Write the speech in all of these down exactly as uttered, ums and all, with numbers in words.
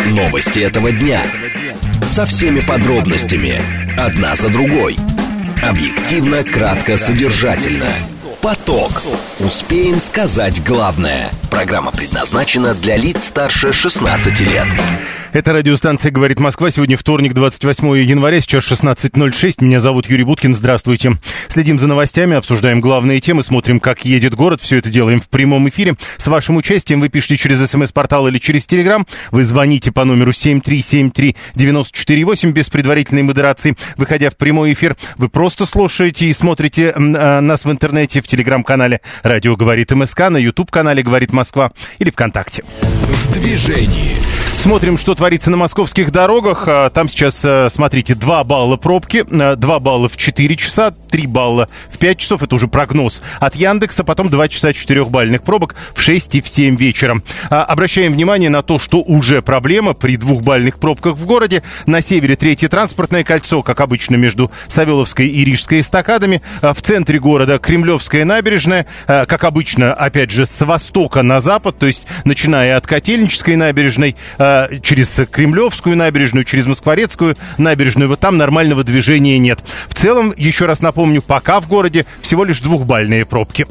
Новости этого дня. Со всеми подробностями. Одна за другой. Объективно, кратко, содержательно. Поток. Успеем сказать главное. Программа предназначена для лиц старше шестнадцати лет. Это радиостанция «Говорит Москва». Сегодня вторник, двадцать восьмое января, сейчас шестнадцать ноль шесть. Меня зовут Юрий Буткин. Здравствуйте. Следим за новостями, обсуждаем главные темы, смотрим, как едет город. Все это делаем в прямом эфире. С вашим участием вы пишите через СМС-портал или через Телеграм. Вы звоните по номеру семь три семь три девять четыре восемь без предварительной модерации. Выходя в прямой эфир, вы просто слушаете и смотрите нас в интернете, в Телеграм-канале «Радио говорит МСК», на YouTube-канале «Говорит Москва» или ВКонтакте. В движении. Смотрим, что творится на московских дорогах. Там сейчас, смотрите, два балла пробки, два балла в четыре часа, три балла в пять часов. Это уже прогноз от Яндекса. Потом два часа четырехбальных пробок в шесть и в семь вечера. Обращаем внимание на то, что уже проблема при двухбальных пробках в городе. На севере третье транспортное кольцо, как обычно, между Савеловской и Рижской эстакадами. В центре города Кремлевская набережная, как обычно, опять же, с востока на запад, то есть начиная от Котельнической набережной, через Кремлевскую набережную, через Москворецкую набережную. Вот там нормального движения нет. В целом, еще раз напомню, пока в городе всего лишь двухбальные пробки.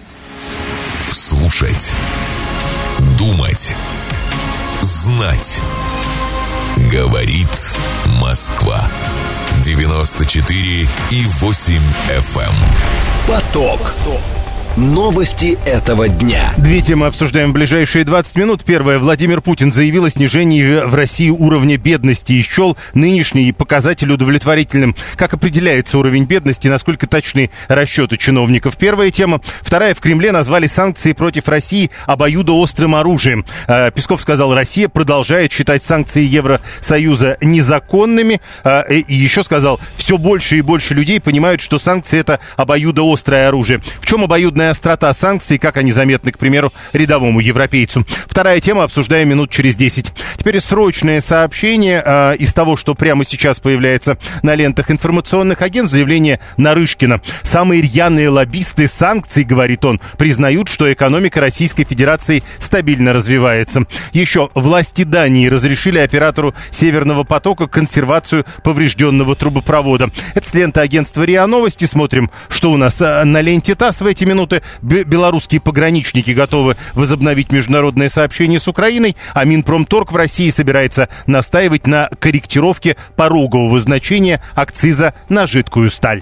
Слушать, думать, знать. Говорит Москва. девяносто четыре и восемь эф эм. Поток. Новости этого дня. Две темы обсуждаем в ближайшие двадцать минут. Первое. Владимир Путин заявил о снижении в России уровня бедности и счел нынешний показатель удовлетворительным. Как определяется уровень бедности, насколько точны расчеты чиновников? Первая тема. Вторая. В Кремле назвали санкции против России обоюдоострым оружием. Песков сказал, Россия продолжает считать санкции Евросоюза незаконными. И еще сказал, все больше и больше людей понимают, что санкции — это обоюдоострое оружие. В чем обоюдная острота санкций, как они заметны, к примеру, рядовому европейцу? Вторая тема, обсуждаем минут через десять. Теперь срочное сообщение э, из того, что прямо сейчас появляется на лентах информационных агентств. Заявление Нарышкина. Самые рьяные лоббисты санкций, говорит он, признают, что экономика Российской Федерации стабильно развивается. Еще власти Дании разрешили оператору Северного потока консервацию поврежденного трубопровода. Это с ленты агентства РИА Новости. Смотрим, что у нас э, на ленте ТАСС в эти минуты. Белорусские пограничники готовы возобновить международные сообщения с Украиной, а Минпромторг в России собирается настаивать на корректировке порогового значения акциза на жидкую сталь.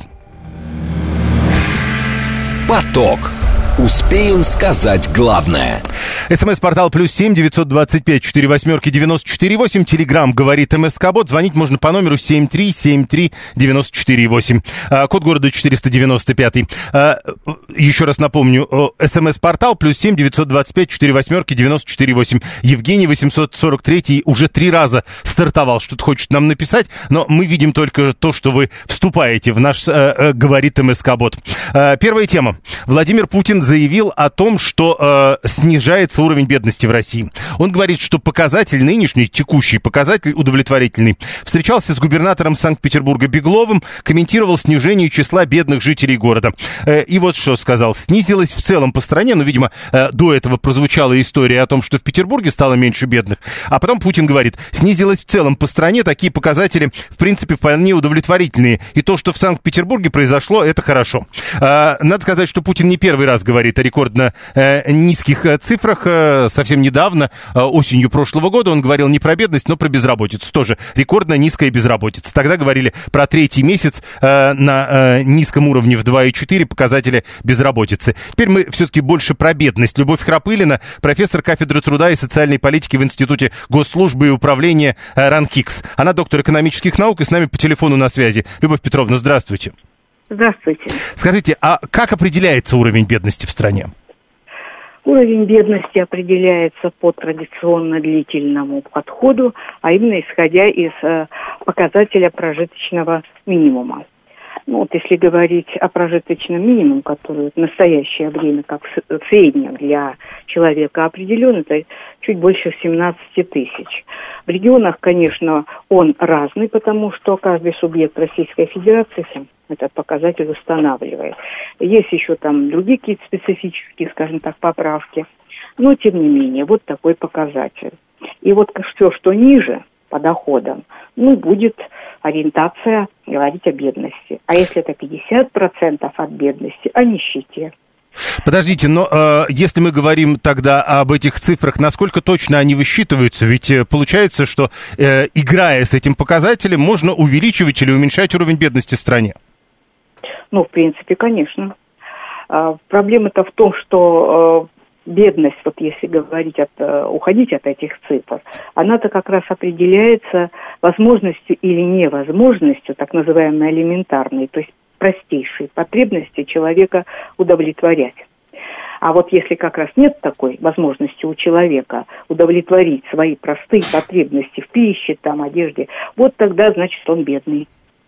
Поток. Успеем сказать главное. СМС-портал плюс семь девятьсот двадцать пять четыре восьмерки девяносто четыре восемь. Телеграм говорит МСК-бот. Звонить можно по номеру семь три семь три девять четыре восемь. А, код города четыреста девяносто пять. А, еще раз напомню. СМС-портал плюс семь девятьсот двадцать пять четыре восьмерки девяносто четыре восемь. Евгений восемьсот сорок три уже три раза стартовал, что-то хочет нам написать, но мы видим только то, что вы вступаете в наш а, а, говорит МСК-бот. А, первая тема. Владимир Путин заявил о том, что э, снижается уровень бедности в России. Он говорит, что показатель нынешний, текущий показатель удовлетворительный. Встречался с губернатором Санкт-Петербурга Бегловым, комментировал снижение числа бедных жителей города. Э, и вот что сказал. Снизилось в целом по стране, ну, видимо, э, до этого прозвучала история о том, что в Петербурге стало меньше бедных. А потом Путин говорит, снизилось в целом по стране, такие показатели, в принципе, вполне удовлетворительные. И то, что в Санкт-Петербурге произошло, это хорошо. Э, надо сказать, что Путин не первый раз говорит говорит о рекордно э, низких э, цифрах. Э, совсем недавно, э, осенью прошлого года, он говорил не про бедность, но про безработицу. Тоже рекордно низкая безработица. Тогда говорили про третий месяц э, на э, низком уровне в два и четыре показателя безработицы. Теперь мы все-таки больше про бедность. Любовь Храпылина, профессор кафедры труда и социальной политики в Институте госслужбы и управления э, РАНКИКС. Она доктор экономических наук и с нами по телефону на связи. Любовь Петровна, здравствуйте. Здравствуйте. Скажите, а как определяется уровень бедности в стране? Уровень бедности определяется по традиционно длительному подходу, а именно исходя из э, показателя прожиточного минимума. Ну, вот если говорить о прожиточном минимуме, который в настоящее время как в среднем для человека определен, это чуть больше семнадцать тысяч. В регионах, конечно, он разный, потому что каждый субъект Российской Федерации этот показатель устанавливает. Есть еще там другие какие-то специфические, скажем так, поправки. Но, тем не менее, вот такой показатель. И вот все, что ниже по доходам, ну, будет ориентация говорить о бедности. А если это пятьдесят процентов от бедности, о нищете. Подождите, но э, если мы говорим тогда об этих цифрах, насколько точно они высчитываются? Ведь э, получается, что э, играя с этим показателем, можно увеличивать или уменьшать уровень бедности в стране? Ну, в принципе, конечно. А, проблема-то в том, что э, бедность, вот если говорить, от, э, уходить от этих цифр, она-то как раз определяется возможностью или невозможностью, так называемой элементарной, то есть простейшие потребности человека удовлетворять. А вот если как раз нет такой возможности у человека удовлетворить свои простые потребности в пище, там, одежде, вот тогда, значит, он бедный.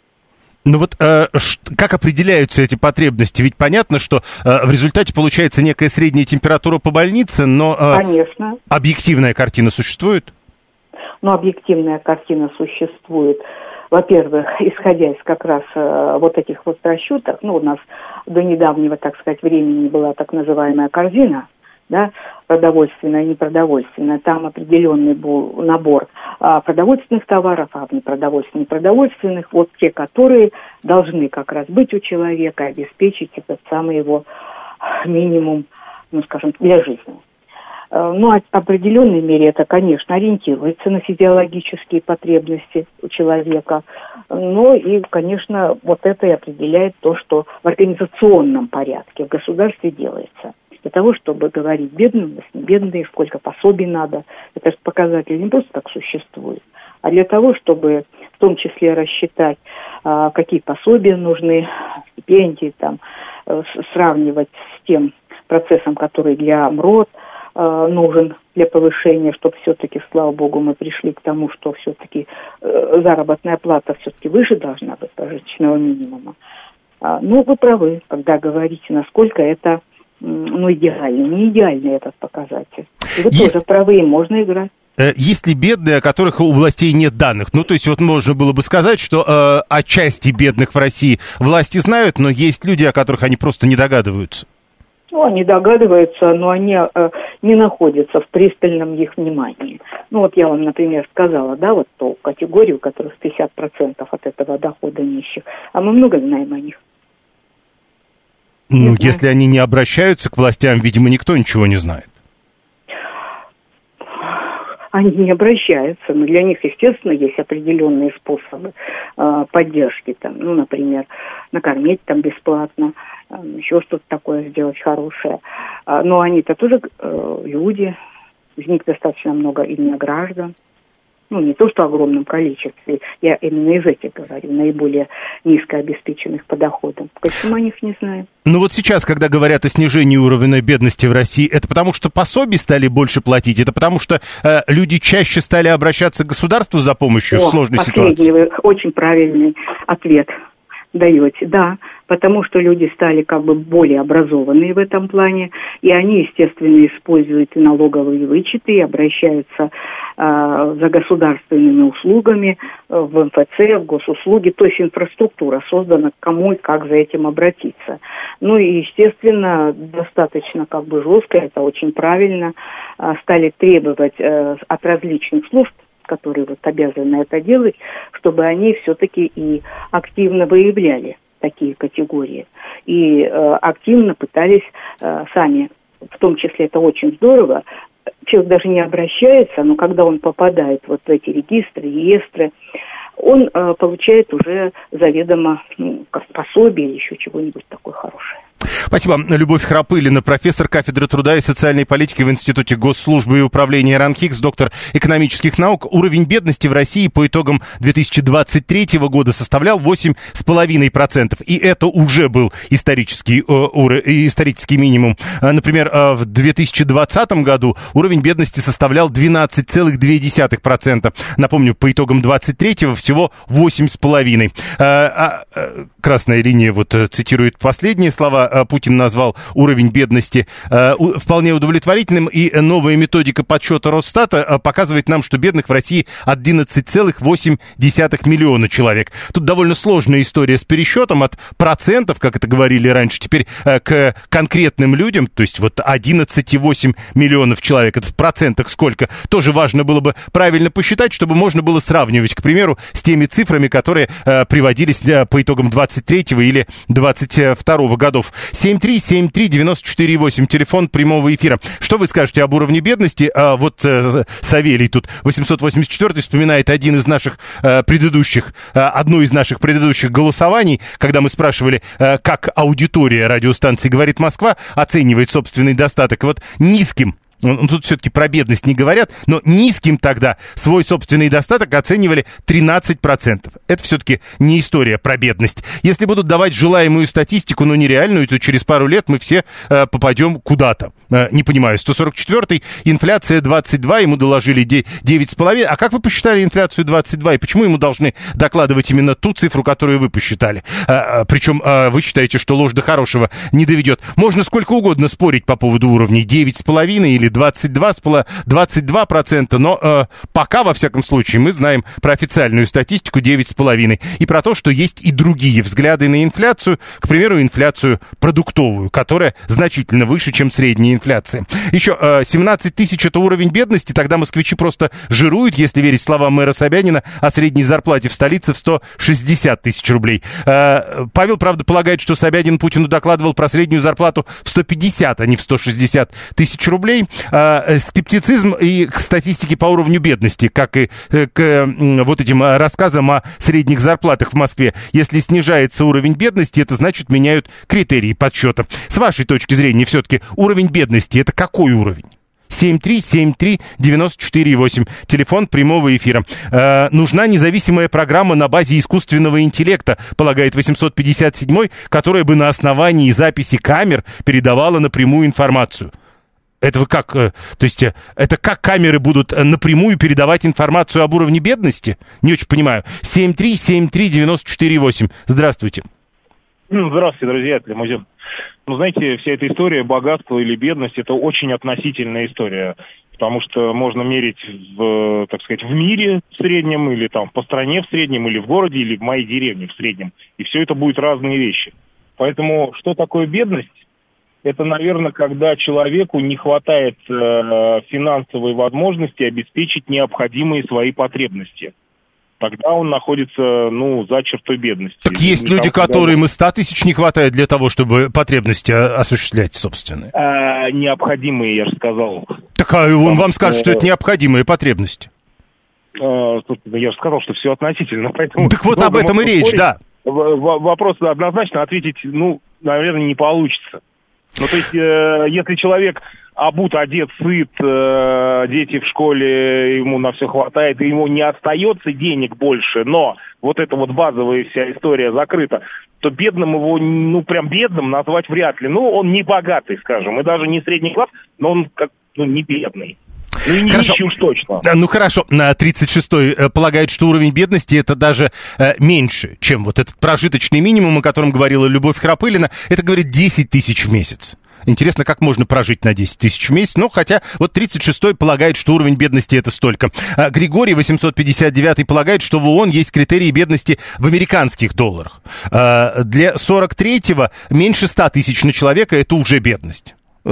Ну вот э, как определяются эти потребности? Ведь понятно, что э, в результате получается некая средняя температура по больнице, но э, Конечно. Объективная картина существует? Ну, объективная картина существует. Во-первых, исходя из как раз э, вот этих вот расчетов, ну, у нас до недавнего, так сказать, времени была так называемая корзина, да, продовольственная и непродовольственная. Там определенный был набор а, продовольственных товаров, а непродовольственных, непродовольственных, вот те, которые должны как раз быть у человека, обеспечить этот самый его минимум, ну, скажем, для жизни. Ну, в определенной мере это, конечно, ориентируется на физиологические потребности у человека. Но и, конечно, вот это и определяет то, что в организационном порядке в государстве делается. Для того, чтобы говорить бедным, бедные, сколько пособий надо, это же показатель не просто так существует, а для того, чтобы в том числе рассчитать, какие пособия нужны, стипендии, там, сравнивать с тем процессом, который для МРОТ нужен для повышения, чтобы все-таки, слава богу, мы пришли к тому, что все-таки э, заработная плата все-таки выше должна быть прожиточного минимума. А, ну, вы правы, когда говорите, насколько это, ну, идеально. Не идеальный этот показатель. И вы Есть... тоже правы, и можно играть. Есть ли бедные, о которых у властей нет данных? Ну, то есть вот можно было бы сказать, что э, о части бедных в России власти знают, но есть люди, о которых они просто не догадываются. Ну, они догадываются, но они э, не находятся в пристальном их внимании. Ну, вот я вам, например, сказала, да, вот ту категорию, у которых пятьдесят процентов от этого дохода нищих. А мы много знаем о них. Ну, не если знаем. Они не обращаются к властям, видимо, никто ничего не знает. Они не обращаются, но для них, естественно, есть определенные способы э, поддержки. Там, ну, например, накормить там бесплатно, э, еще что-то такое сделать хорошее. А, но они-то тоже э, люди, из них достаточно много именно граждан. Ну, не то, что в огромном количестве, я именно из этих говорю, наиболее низкообеспеченных по доходам. Почему они их не знают? Ну вот сейчас, когда говорят о снижении уровня бедности в России, это потому что пособий стали больше платить? Это потому что э, люди чаще стали обращаться к государству за помощью О, в сложной ситуации? Вы очень правильный ответ даете, да, потому что люди стали как бы более образованные в этом плане, и они, естественно, используют и налоговые вычеты, и обращаются э, за государственными услугами э, в эм эф цэ, в госуслуги, то есть инфраструктура создана, кому и как за этим обратиться. Ну и, естественно, достаточно как бы жестко, это очень правильно, э, стали требовать э, от различных служб, которые вот обязаны это делать, чтобы они все-таки и активно выявляли такие категории. И э, активно пытались э, сами, в том числе это очень здорово, человек даже не обращается, но когда он попадает вот в эти регистры, реестры, он э, получает уже заведомо, ну, как пособие или еще чего-нибудь такое хорошее. Спасибо. Любовь Храпылина, профессор кафедры труда и социальной политики в Институте госслужбы и управления РАНХИКС, доктор экономических наук. Уровень бедности в России по итогам две тысячи двадцать третьего года составлял восемь с половиной процентов. И это уже был исторический, э, исторический минимум. Например, в две тысячи двадцатом году уровень бедности составлял двенадцать целых две десятых процента. Напомню, по итогам двадцать третьего всего восемь с половиной. Красная линия вот цитирует последние слова Путин назвал уровень бедности э, вполне удовлетворительным, и новая методика подсчета Росстата э, показывает нам, что бедных в России одиннадцать целых восемь десятых миллиона человек. Тут довольно сложная история с пересчетом от процентов, как это говорили раньше, теперь э, к конкретным людям, то есть вот одиннадцать целых восемь миллионов человек, это в процентах сколько, тоже важно было бы правильно посчитать, чтобы можно было сравнивать, к примеру, с теми цифрами, которые э, приводились э, по итогам двадцать третьего или двадцать второго годов. семь три семь три девяносто четыре восемь, телефон прямого эфира. Что вы скажете об уровне бедности? А вот э, Савелий тут восемьсот восемьдесят четвёртый вспоминает один из наших э, предыдущих, э, одно из наших предыдущих голосований, когда мы спрашивали, э, как аудитория радиостанции «Говорит Москва» оценивает собственный достаток. Вот низким, ну, тут все-таки про бедность не говорят, но низким тогда свой собственный достаток оценивали тринадцать процентов. Это все-таки не история про бедность. Если будут давать желаемую статистику, но нереальную, то через пару лет мы все э, попадем куда-то. Э, не понимаю, сто сорок четвёртый, инфляция двадцать два, ему доложили девять с половиной. А как вы посчитали инфляцию двадцать два, и почему ему должны докладывать именно ту цифру, которую вы посчитали? Э, э, причем э, вы считаете, что ложь до хорошего не доведет. Можно сколько угодно спорить по поводу уровней девять с половиной или двадцать два процента, но э, пока, во всяком случае, мы знаем про официальную статистику девять с половиной и про то, что есть и другие взгляды на инфляцию, к примеру, инфляцию продуктовую, которая значительно выше, чем средняя инфляция. Еще э, семнадцать тысяч — это уровень бедности, тогда москвичи просто жируют, если верить словам мэра Собянина о средней зарплате в столице в сто шестьдесят тысяч рублей. Э, Павел, правда, полагает, что Собянин Путину докладывал про среднюю зарплату в сто пятьдесят, а не в сто шестьдесят тысяч рублей. Э, скептицизм и к статистике по уровню бедности, как и э, к э, вот этим рассказам о средних зарплатах в Москве. Если снижается уровень бедности, это значит меняют критерии подсчета. С вашей точки зрения, все-таки уровень бедности — это какой уровень? семь три семь три девяносто четыре восемь. Телефон прямого эфира. Э, нужна независимая программа на базе искусственного интеллекта, полагает восемьсот пятьдесят седьмой, которая бы на основании записи камер передавала напрямую информацию. Это вы как? То есть это как камеры будут напрямую передавать информацию об уровне бедности? Не очень понимаю. семь три семь три девяносто четыре восемь. Здравствуйте. Здравствуйте, друзья, это Лимузин. Ну, знаете, вся эта история богатства или бедность — это очень относительная история, потому что можно мерить, в, так сказать, в мире в среднем, или там по стране в среднем, или в городе, или в моей деревне в среднем. И все это будут разные вещи. Поэтому что такое бедность? Это, наверное, когда человеку не хватает э, финансовой возможности обеспечить необходимые свои потребности. Тогда он находится, ну, за чертой бедности. Так есть люди, которым и ста тысяч не хватает для того, чтобы потребности осуществлять собственные. А, необходимые, я же сказал. Так а он Там, вам скажет, что это необходимые потребности. А, я же сказал, что все относительно. Поэтому так вот об этом и речь, да. Вопрос однозначно ответить, ну, наверное, не получится. Ну, то есть, э, если человек обут, одет, сыт, э, дети в школе, ему на все хватает, и ему не остается денег больше, но вот эта вот базовая вся история закрыта, то бедным его, ну, прям бедным назвать вряд ли. Ну, он не богатый, скажем, и даже не средний класс, но он как, ну, не бедный. Ну и не нищий уж точно. Ну хорошо, тридцать шестой полагает, что уровень бедности это даже э, меньше, чем вот этот прожиточный минимум, о котором говорила Любовь Храпылина. Это, говорит, десять тысяч в месяц. Интересно, как можно прожить на десять тысяч в месяц. Ну, хотя вот тридцать шестой полагает, что уровень бедности это столько. А Григорий восемьсот пятьдесят девятый полагает, что в ООН есть критерии бедности в американских долларах. А для сорок третьего меньше ста тысяч на человека это уже бедность.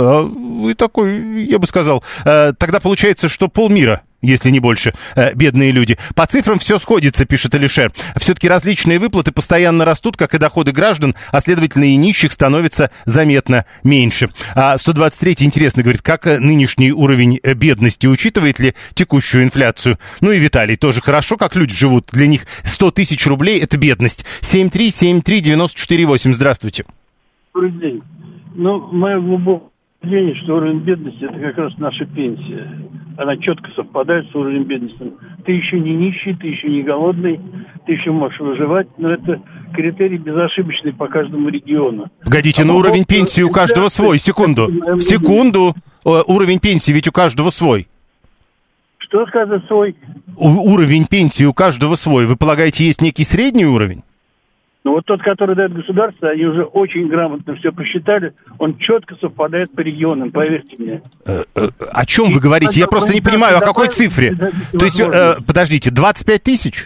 Вы такой, я бы сказал, тогда получается, что полмира, если не больше, бедные люди. По цифрам все сходится, пишет Алишер. Все-таки различные выплаты постоянно растут, как и доходы граждан, а следовательно и нищих становится заметно меньше. А сто двадцать третий интересно говорит, как нынешний уровень бедности, учитывает ли текущую инфляцию? Ну и Виталий, тоже хорошо, как люди живут. Для них сто тысяч рублей это бедность. семь три семь три девяносто четыре восемь. Здравствуйте. Добрый день. Ну, моя глубокая мнение, что уровень бедности — это как раз наша пенсия. Она четко совпадает с уровнем бедности. Ты еще не нищий, ты еще не голодный, ты еще можешь выживать, но это критерий безошибочный по каждому региону. Погодите, а но уровень пенсии у каждого свой. Секунду. Секунду. Уровень пенсии ведь у каждого свой. Что сказать свой? У- уровень пенсии у каждого свой. Вы полагаете, есть некий средний уровень? Но вот тот, который дает государство, они уже очень грамотно все посчитали, он четко совпадает по регионам, поверьте мне. О чем вы говорите? Я просто не понимаю, о какой цифре? То есть, подождите, двадцать пять тысяч?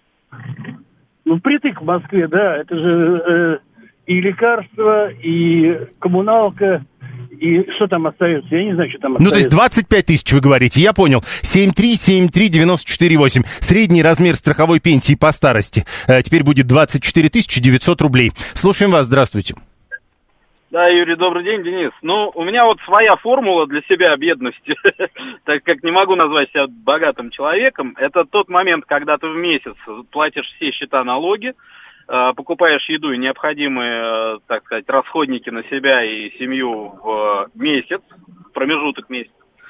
Ну, впритык в Москве, да, это же и лекарства, и коммуналка, и что там остается? Я не знаю, что там остается. Ну, то есть двадцать пять тысяч, вы говорите, я понял. семь три семь три девять четыре восемь. Средний размер страховой пенсии по старости теперь будет двадцать четыре тысячи девятьсот рублей. Слушаем вас, здравствуйте. Да, Юрий, добрый день, Денис. Ну, у меня вот своя формула для себя бедности, так как не могу назвать себя богатым человеком. Это тот момент, когда ты в месяц платишь все счета, налоги, покупаешь еду и необходимые, так сказать, расходники на себя и семью в месяц, в промежуток месяца.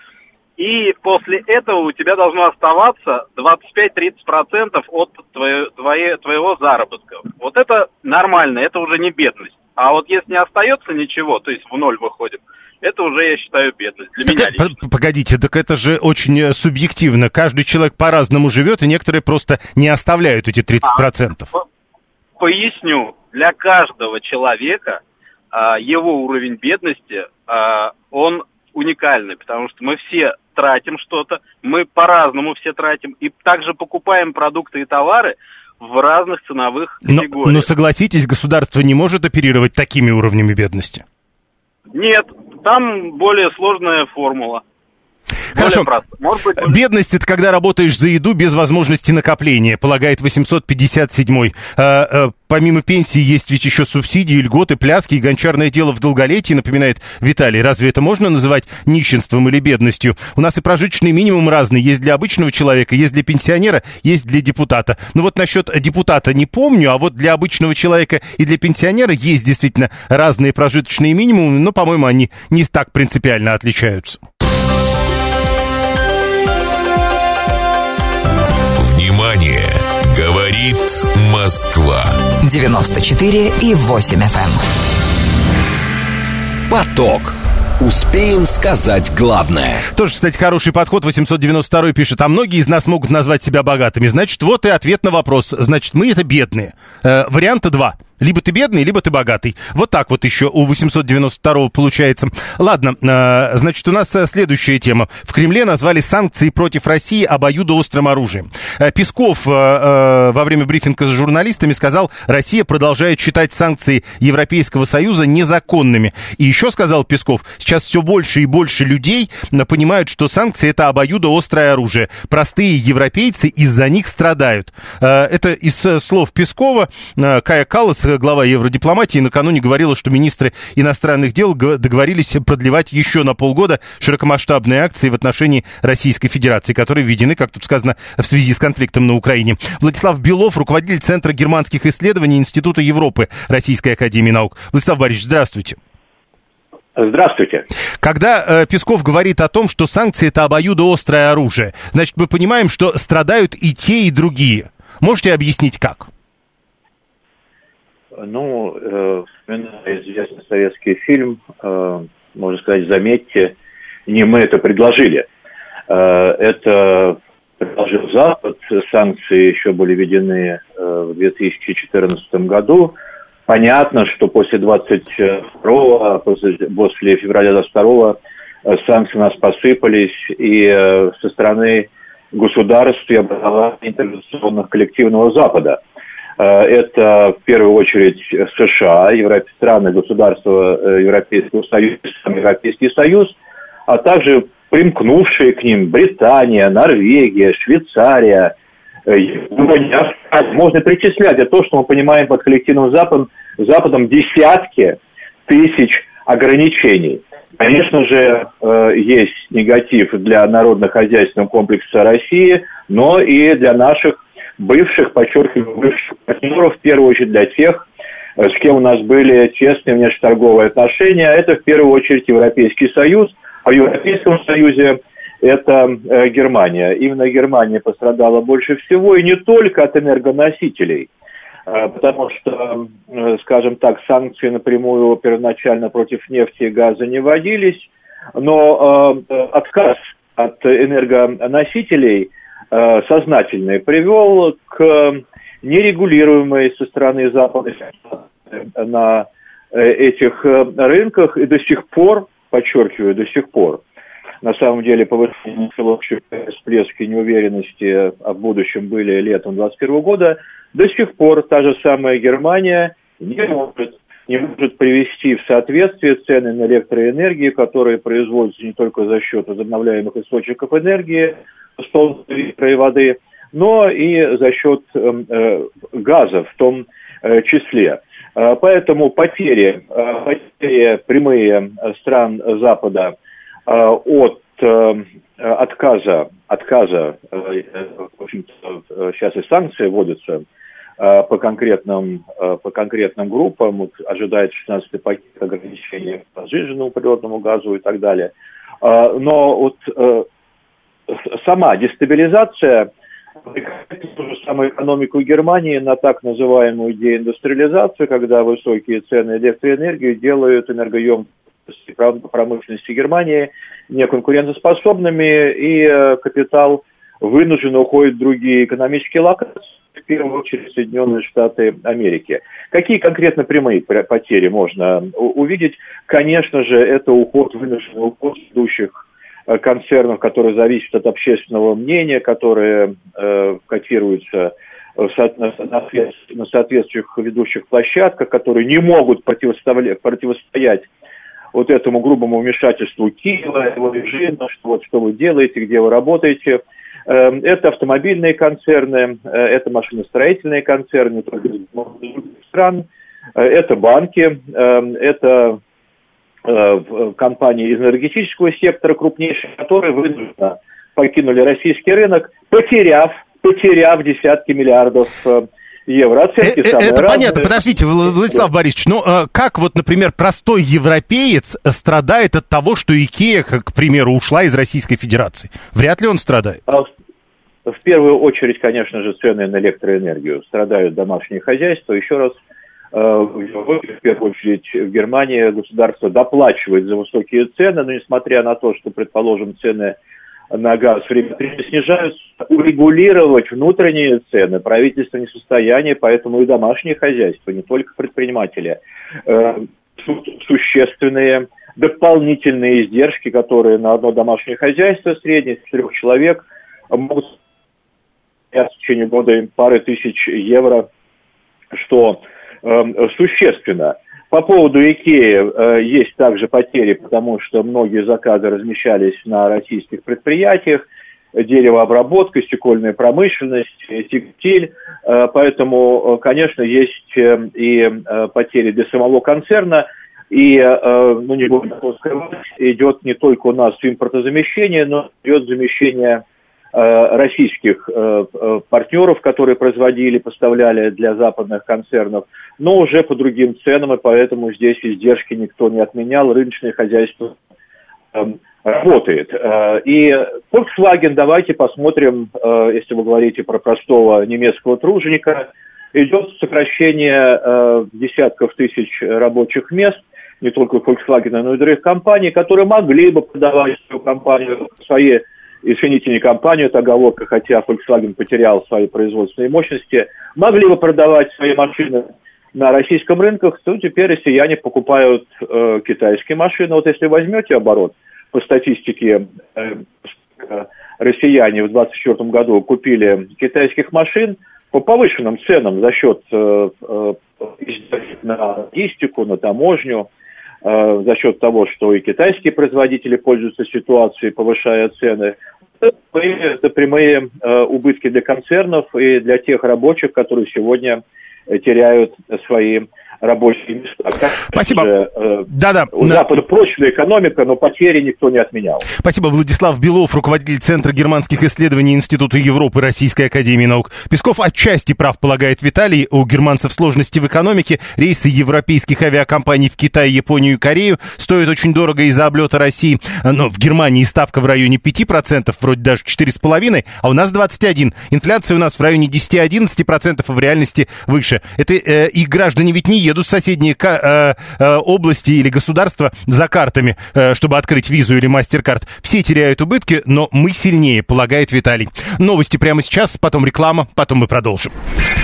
И после этого у тебя должно оставаться двадцать пять-тридцать процентов от твоего, твоего заработка. Вот это нормально, это уже не бедность. А вот если не остается ничего, то есть в ноль выходим, это уже, я считаю, бедность. Для так, меня лично. Погодите, так это же очень субъективно. Каждый человек по-разному живет, и некоторые просто не оставляют эти тридцать процентов. А, поясню. Для каждого человека а, его уровень бедности, а, он уникальный, потому что мы все тратим что-то, мы по-разному все тратим, и также покупаем продукты и товары в разных ценовых категориях. Но, но согласитесь, государство не может оперировать такими уровнями бедности? Нет, там более сложная формула. Хорошо. Может быть, более... Бедность — это когда работаешь за еду без возможности накопления, полагает восемьсот пятьдесят седьмой. А, а, помимо пенсии есть ведь еще субсидии, льготы, пляски и гончарное дело в долголетии, напоминает Виталий. Разве это можно называть нищенством или бедностью? У нас и прожиточный минимум разный. Есть для обычного человека, есть для пенсионера, есть для депутата. Ну вот насчет депутата не помню, а вот для обычного человека и для пенсионера есть действительно разные прожиточные минимумы, но, по-моему, они не так принципиально отличаются. Внимание! Говорит Москва. девяносто четыре и восемь эф эм. Поток. Успеем сказать главное. Тоже, кстати, хороший подход. восемьсот девяносто второй пишет: а многие из нас могут назвать себя богатыми. Значит, вот и ответ на вопрос. Значит, мы это бедные. Э, варианта два. Либо ты бедный, либо ты богатый. Вот так вот еще у восемьсот девяносто второго получается. Ладно, э, значит, у нас следующая тема. В Кремле назвали санкции против России обоюдоострым оружием. Э, Песков э, э, во время брифинга с журналистами сказал: Россия продолжает считать санкции Европейского Союза незаконными. И еще сказал Песков: сейчас все больше и больше людей понимают, что санкции — это обоюдоострое оружие. Простые европейцы из-за них страдают. Э, это из слов Пескова. Э, Кая Каллас, глава евродипломатии, накануне говорила, что министры иностранных дел договорились продлевать еще на полгода широкомасштабные акции в отношении Российской Федерации, которые введены, как тут сказано, в связи с конфликтом на Украине. Владислав Белов, руководитель Центра германских исследований Института Европы Российской академии наук. Владислав Борисович, здравствуйте. Здравствуйте. Когда э, Песков говорит о том, что санкции — это обоюдоострое оружие, значит, мы понимаем, что страдают и те, и другие. Можете объяснить, как? Ну, э, вспоминаю известный советский фильм, э, можно сказать, заметьте, не мы это предложили. Э, это предложил Запад, санкции еще были введены э, в две тысячи четырнадцатом году. Понятно, что после двадцать второго, после, после февраля двадцать второго э, санкции у нас посыпались, и э, со стороны государств и образования интервенционных коллективного Запада. Это в первую очередь США, Европ... страны, государства Европейского Союза, Европейский Союз, а также примкнувшие к ним Британия, Норвегия, Швейцария, Япония. Можно причислять, это то, что мы понимаем под коллективным Западом, Западом десятки тысяч ограничений. Конечно же, есть негатив для народно-хозяйственного комплекса России, но и для наших бывших, подчеркиваю, бывших партнеров, в первую очередь для тех, с кем у нас были честные внешнеторговые отношения. Это в первую очередь Европейский Союз, а в Европейском Союзе это э, Германия. Именно Германия пострадала больше всего, и не только от энергоносителей, э, потому что, э, скажем так, санкции напрямую первоначально против нефти и газа не вводились, но э, отказ от энергоносителей сознательный привел к нерегулируемой со стороны Запада на этих рынках, и до сих пор, подчеркиваю, до сих пор, на самом деле повышение всплески неуверенности в будущем были летом двадцать первого года, до сих пор та же самая Германия не может, не может привести в соответствие цены на электроэнергию, которые производятся не только за счет возобновляемых источников энергии, солнца, ветра и воды, но и за счет э, газа в том э, числе. Э, поэтому потери, э, потери прямые стран Запада э, от э, отказа, отказа э, в общем-то, сейчас и санкции вводятся э, по конкретным, э, по конкретным группам, вот, ожидается шестнадцатый пакет ограничений по сжиженному природному газу и так далее. Э, но вот э, сама дестабилизация ту же самую экономику Германии на так называемую деиндустриализацию, когда высокие цены электроэнергии делают энергоемкости промышленности Германии неконкурентоспособными, и капитал вынужден уходит в другие экономические локации, в первую очередь Соединенные Штаты Америки. Какие конкретно прямые потери можно увидеть? Конечно же, это уход, вынужденный уход ведущих концернов, которые зависят от общественного мнения, которые э, котируются в со- на, на соответствующих ведущих площадках, которые не могут противостоять, противостоять вот этому грубому вмешательству Киева, его режима, что вот что вы делаете, где вы работаете. Э, это автомобильные концерны, э, это машиностроительные концерны, не только из других стран, э, это банки, э, это компании из энергетического сектора крупнейшие, которые вынужденно покинули российский рынок, потеряв, потеряв десятки миллиардов евро. Оценки э, самые это разные. понятно. Подождите, Владислав Борисович, ну как вот, например, простой европеец страдает от того, что Икея, к примеру, ушла из Российской Федерации? Вряд ли он страдает. В первую очередь, конечно же, цены на электроэнергию. Страдают домашние хозяйства. Еще раз, в первую очередь в Германии государство доплачивает за высокие цены, но несмотря на то, что, предположим, цены на газ время от времени снижаются, урегулировать внутренние цены правительство не в состоянии, поэтому и домашние хозяйства, не только предприниматели, э, существенные дополнительные издержки, которые на одно домашнее хозяйство среднее, с четырех человек, могут в течение года пары тысяч евро, что существенно. По поводу Икеи э, есть также потери, потому что многие заказы размещались на российских предприятиях, деревообработка, стекольная промышленность, текстиль, э, поэтому, конечно, есть э, и э, потери для самого концерна, и, э, ну, не будем скрывать, идет не только у нас импортозамещение, но идет замещение российских э, партнеров, которые производили, поставляли для западных концернов, но уже по другим ценам, и поэтому здесь издержки никто не отменял, рыночное хозяйство э, работает. Э, и Volkswagen, давайте посмотрим, э, если вы говорите про простого немецкого труженика, идет сокращение э, десятков тысяч рабочих мест, не только Volkswagen, но и других компаний, которые могли бы продавать свою компанию, свои извините, не компанию, это оговорка, хотя Volkswagen потерял свои производственные мощности, могли бы продавать свои машины на российском рынке, то теперь россияне покупают э, китайские машины. Вот если возьмете оборот, по статистике, э, россияне в двадцать четвёртом году купили китайских машин по повышенным ценам за счет э, э, на логистику, на таможню, за счет того, что и китайские производители пользуются ситуацией, повышая цены. Это прямые, это прямые э, убытки для концернов и для тех рабочих, которые сегодня теряют свои рабочие места. Как Спасибо. Же, э, Да-да. У Запада прочная экономика, но потери никто не отменял. Спасибо. Владислав Белов, руководитель Центра германских исследований Института Европы Российской академии наук. Песков отчасти прав, полагает Виталий. У германцев сложности в экономике. Рейсы европейских авиакомпаний в Китай, Японию и Корею стоят очень дорого из-за облета России. Но в Германии ставка в районе пять процентов, вроде даже четыре с половиной, а у нас двадцать один процент. Инфляция у нас в районе десять-одиннадцать процентов, а в реальности выше. Это э, и граждане ведь не едут в соседние э, э, области или государства за картами, э, чтобы открыть визу или мастер-карт. Все теряют убытки, но мы сильнее, полагает Виталий. Новости прямо сейчас, потом реклама, потом мы продолжим.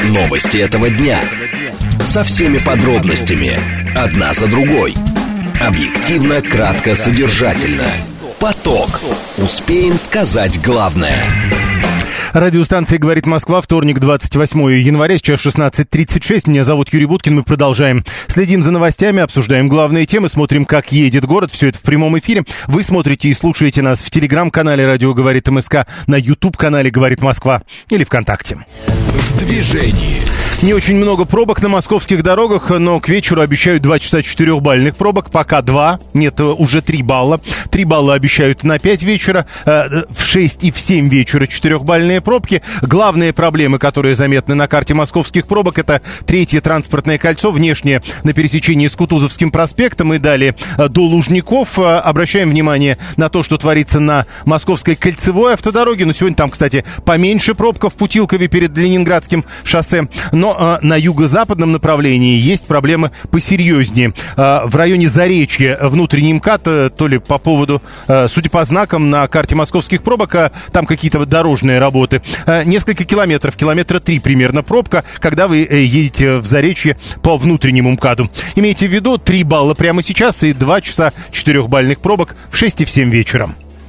Новости этого дня. Со всеми подробностями. Одна за другой. Объективно, кратко, содержательно. Поток. Успеем сказать главное. Радиостанция «Говорит Москва», вторник, двадцать восьмое января, сейчас шестнадцать тридцать шесть. Меня зовут Юрий Буткин, мы продолжаем. Следим за новостями, обсуждаем главные темы, смотрим, как едет город. Все это в прямом эфире. Вы смотрите и слушаете нас в телеграм-канале «Радио говорит МСК», на ютуб-канале «Говорит Москва» или ВКонтакте. В движении. Не очень много пробок на московских дорогах, но к вечеру обещают два часа четырехбалльных пробок. Пока два, нет, уже три балла. три балла обещают на пять вечера, в шесть и в семь вечера четырехбалльные пробки. Главные проблемы, которые заметны на карте московских пробок, это третье транспортное кольцо, внешнее на пересечении с Кутузовским проспектом и далее до Лужников. Обращаем внимание на то, что творится на Московской кольцевой автодороге. Но сегодня там, кстати, поменьше пробка в Путилкове перед Ленинградским шоссе. Но на юго-западном направлении есть проблемы посерьезнее. В районе Заречья внутренний МКАД, то ли по поводу, судя по знакам на карте московских пробок, там какие-то дорожные работы. Несколько километров, километра три примерно пробка, когда вы едете в Заречье по внутреннему МКАДу. Имейте в виду, три балла прямо сейчас и два часа четырехбалльных пробок в шесть и в семь вечера.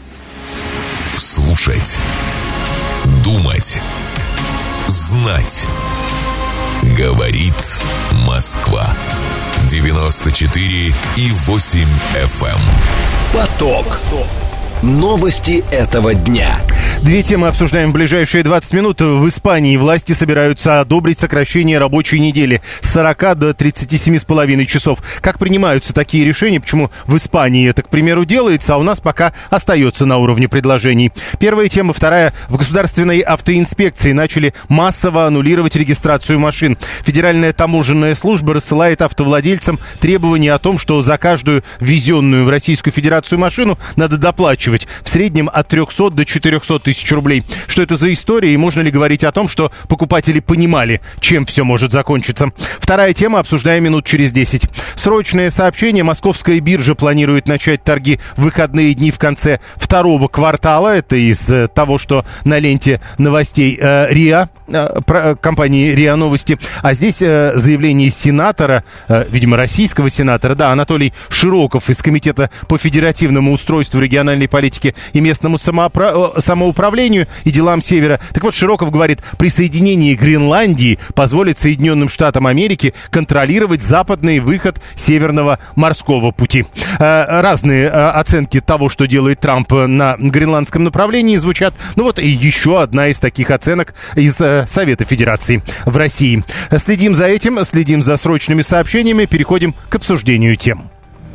Слушать, думать, знать. Говорит Москва. девяносто четыре и восемь эф эм. Поток. Новости этого дня. Две темы обсуждаем в ближайшие двадцать минут. В Испании власти собираются одобрить сокращение рабочей недели с сорока до тридцати семи с половиной часов. Как принимаются такие решения? Почему в Испании это, к примеру, делается, а у нас пока остается на уровне предложений? Первая тема. Вторая. В государственной автоинспекции начали массово аннулировать регистрацию машин. Федеральная таможенная служба рассылает автовладельцам требования о том, что за каждую ввезенную в Российскую Федерацию машину надо доплачивать в среднем от трехсот до четырехсот тысяч рублей. Что это за история и можно ли говорить о том, что покупатели понимали, чем все может закончиться? Вторая тема, обсуждаем минут через десять. Срочное сообщение. Московская биржа планирует начать торги в выходные дни в конце второго квартала. Это из того, что на ленте новостей э, РИА, э, компании РИА Новости. А здесь э, заявление сенатора, э, видимо, российского сенатора, да, Анатолий Широков из Комитета по федеративному устройству, региональной политики и местному самоопра... самоуправлению и делам Севера. Так вот, Широков говорит, присоединение Гренландии позволит Соединенным Штатам Америки контролировать западный выход Северного морского пути. Разные оценки того, что делает Трамп на гренландском направлении, звучат. Ну вот и еще одна из таких оценок из Совета Федерации в России. Следим за этим, следим за срочными сообщениями, переходим к обсуждению тем.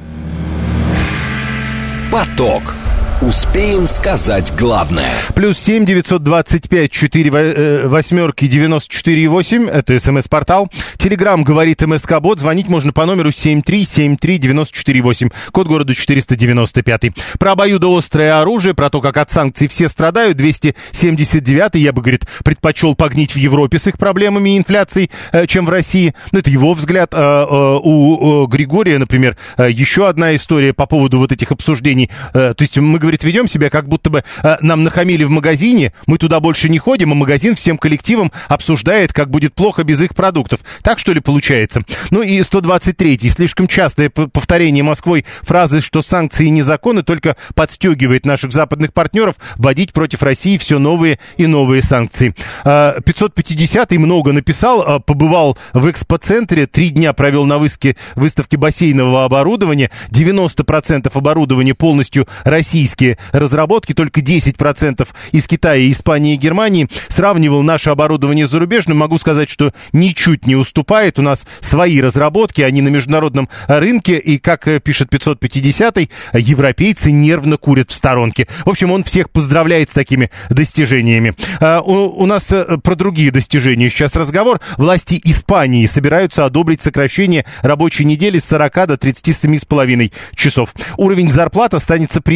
Поток. Успеем сказать главное. Плюс семь девятьсот двадцать пять четыре восьмерки девяносто четыре восемь. Это СМС-портал. Телеграм говорит МСК-бот. Звонить можно по номеру семь три семь три девять четыре восемь. Код города четыреста девяносто пять. Про обоюдоострое оружие, про то, как от санкций все страдают. двести семьдесят девятый, я бы, говорит, предпочел погнить в Европе с их проблемами и инфляцией, чем в России. Ну, это его взгляд. У Григория, например, еще одна история по поводу вот этих обсуждений. То есть мы говорит, ведем себя, как будто бы э, нам нахамили в магазине, мы туда больше не ходим, а магазин всем коллективом обсуждает, как будет плохо без их продуктов. Так, что ли, получается? Ну и сто двадцать третий. Слишком частое повторение Москвой фразы, что санкции незаконны, только подстегивает наших западных партнеров вводить против России все новые и новые санкции. Э, пятьсот пятидесятый много написал, э, побывал в экспоцентре, три дня провел на выставке, выставке бассейнового оборудования, девяносто процентов оборудования полностью российские разработки, только десять процентов из Китая, Испании и Германии. Сравнивал наше оборудование с зарубежным, могу сказать, что ничуть не уступает. У нас свои разработки, они на международном рынке, и, как пишет пятьсот пятидесятый, европейцы нервно курят в сторонке. В общем, он всех поздравляет с такими достижениями. А, у, у нас про другие достижения сейчас разговор. Власти Испании собираются одобрить сокращение рабочей недели с сорока до тридцати семи с половиной часов. Уровень зарплат останется прежним.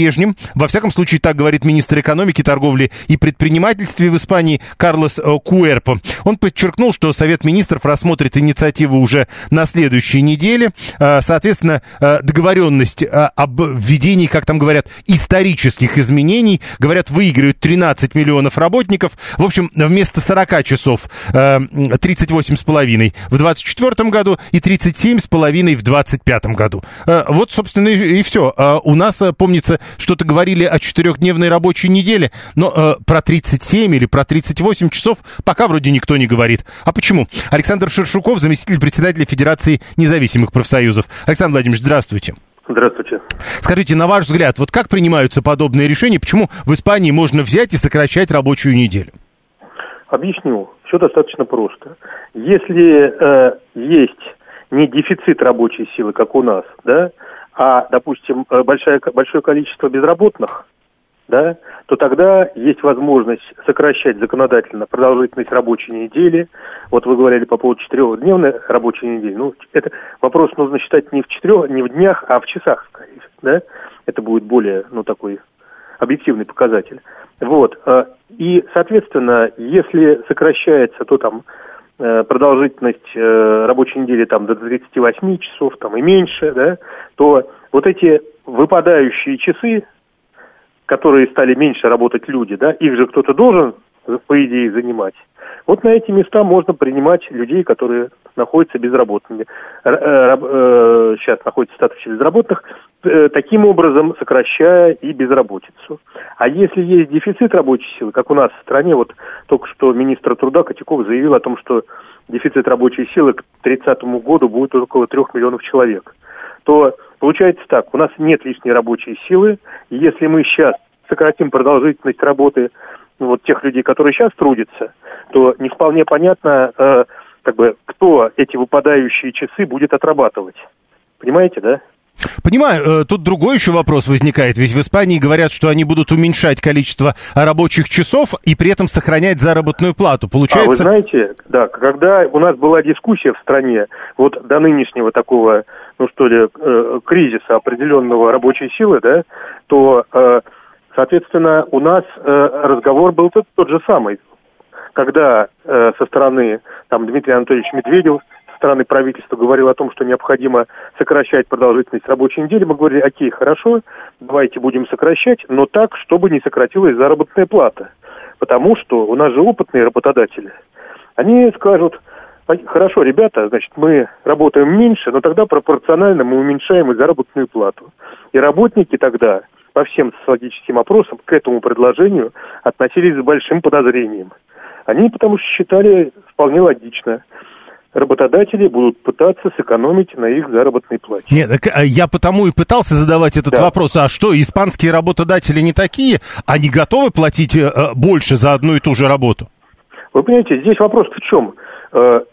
Во всяком случае, так говорит министр экономики, торговли и предпринимательства в Испании Карлос Куэрпо. Он подчеркнул, что Совет министров рассмотрит инициативу уже на следующей неделе. Соответственно, договоренность об введении, как там говорят, исторических изменений, говорят, выиграют тринадцать миллионов работников. В общем, вместо сорок часов тридцать восемь с половиной в двадцать четвёртом году и тридцать семь с половиной в двадцать пятом году. Вот, собственно, и, и все. У нас, помнится, что-то говорили о четырехдневной рабочей неделе, но про тридцать семь или про тридцать восемь часов пока вроде никто не говорит. А почему? Александр Шершуков, заместитель председателя Федерации независимых профсоюзов. Александр Владимирович, здравствуйте. Здравствуйте. Скажите, на ваш взгляд, вот как принимаются подобные решения? Почему в Испании можно взять и сокращать рабочую неделю? Объясню. Все достаточно просто. Если э, есть не дефицит рабочей силы, как у нас, да, а, допустим, большое, большое количество безработных, да, то тогда есть возможность сокращать законодательно продолжительность рабочей недели. Вот вы говорили по поводу четырехдневной рабочей недели. Ну, это вопрос нужно считать не в четырех, не в днях, а в часах, скорее всего, да. Это будет более, ну, такой объективный показатель. Вот. И, соответственно, если сокращается, то там продолжительность рабочей недели там до тридцати восьми часов, там и меньше, да, то вот эти выпадающие часы, которые стали меньше работать люди, да, их же кто-то должен, по идее, занимать. Вот на эти места можно принимать людей, которые находятся безработными, сейчас находятся в статусе безработных, таким образом сокращая и безработицу. А если есть дефицит рабочей силы, как у нас в стране, вот только что министр труда Котяков заявил о том, что дефицит рабочей силы к тридцатому году будет около трех миллионов человек, то получается так, у нас нет лишней рабочей силы, и если мы сейчас сократим продолжительность работы вот тех людей, которые сейчас трудятся, то не вполне понятно, э, как бы, кто эти выпадающие часы будет отрабатывать. Понимаете, да? Понимаю, тут другой еще вопрос возникает, ведь в Испании говорят, что они будут уменьшать количество рабочих часов и при этом сохранять заработную плату. Получается... А вы знаете, да, когда у нас была дискуссия в стране вот до нынешнего такого, ну что ли, э, кризиса определенного рабочей силы, да, то, э, соответственно, у нас э, разговор был тот, тот же самый, когда э, со стороны там Дмитрий Анатольевич Медведев, стороны правительства говорил о том, что необходимо сокращать продолжительность рабочей недели, мы говорили, окей, хорошо, давайте будем сокращать, но так, чтобы не сократилась заработная плата. Потому что у нас же опытные работодатели. Они скажут, хорошо, ребята, значит, мы работаем меньше, но тогда пропорционально мы уменьшаем и заработную плату. И работники тогда по всем социологическим опросам к этому предложению относились с большим подозрением. Они потому что считали вполне логично. Работодатели будут пытаться сэкономить на их заработной плате. Нет, я потому и пытался задавать этот да. вопрос. А что, испанские работодатели не такие? Они готовы платить э, больше за одну и ту же работу? Вы понимаете, здесь вопрос в чем? Э,